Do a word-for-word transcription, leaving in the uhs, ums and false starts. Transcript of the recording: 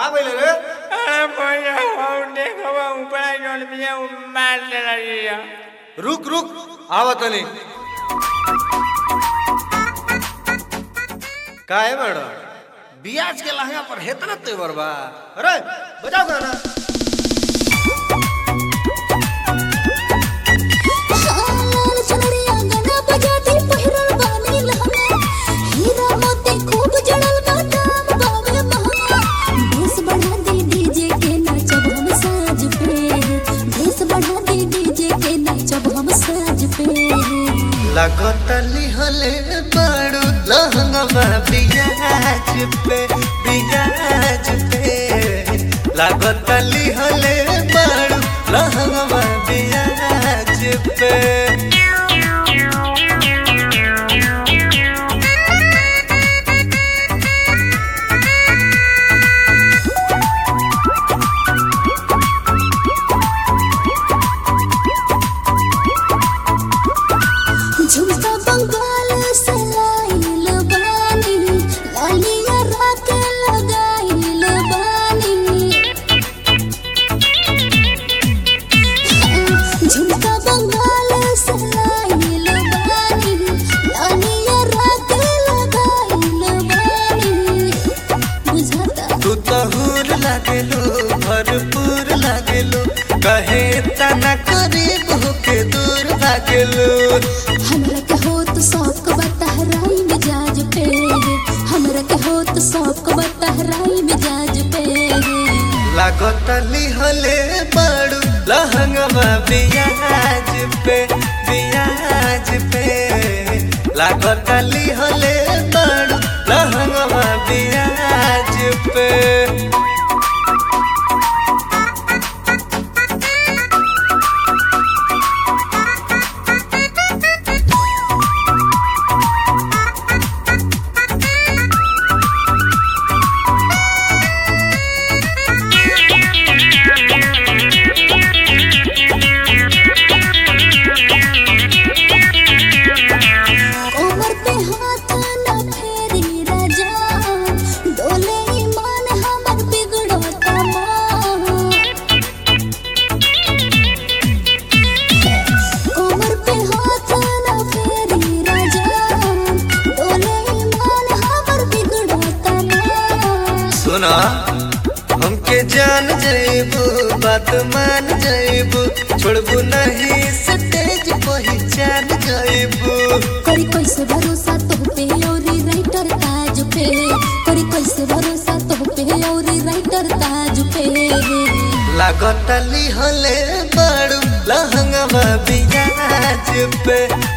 का बोले रे? अरे भैया हम देखो ऊपर जोन भी मार ले रही है। रुक रुक आवत नहीं। का है मैडम? बियाज के लहंगा पर हेतना तेवर बा। अरे बजाओ गाना। लगतली हले बड़ू लहंगा बियाज पे बियाज पे लगतली हले बड़ू लहंगा बियाज पे भरपूर लागेलो कहे तना करीब होके दूर भागेलो हमरा के हो तो सब को बतहराई मिजाज पे हमरा के हो तो सब को बतहराई मिजाज पे लागतली हले बड़ू लहंगा बियाज पे बियाज पे लागतली हले बड़ू लहंगा बियाज पे हमके जान जाइबू बात मान जाइबू छोड़बू नहीं स्टेज पहचान जाइबू करी कैसे भरोसा तो पे और राइटर ताज पे करी कैसे भरोसा तो पे और राइटर ताज पे लागतली हले बड़ू लहंगा बियाज पे